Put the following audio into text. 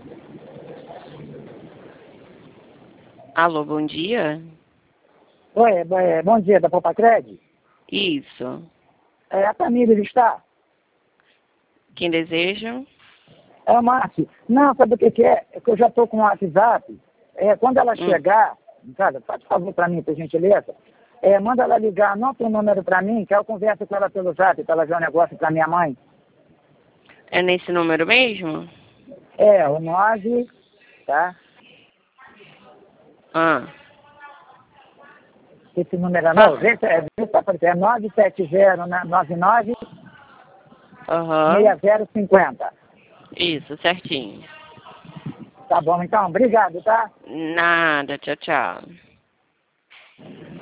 Alô, bom dia? Oi, bom dia, da Popacred? Isso. A Tamires está? Quem deseja? É o Márcio. Não, sabe o que é? É que eu já estou com o WhatsApp. Quando ela chegar, cara, faz favor para mim, por gentileza. Manda ela ligar, anota um número para mim, que eu converso com ela pelo zap, para ela ver um negócio para minha mãe. É nesse número mesmo? O 9, tá? Esse número é novo? Esse é 97099 6050. Isso, certinho. Tá bom, então. Obrigado, tá? Nada, tchau, tchau.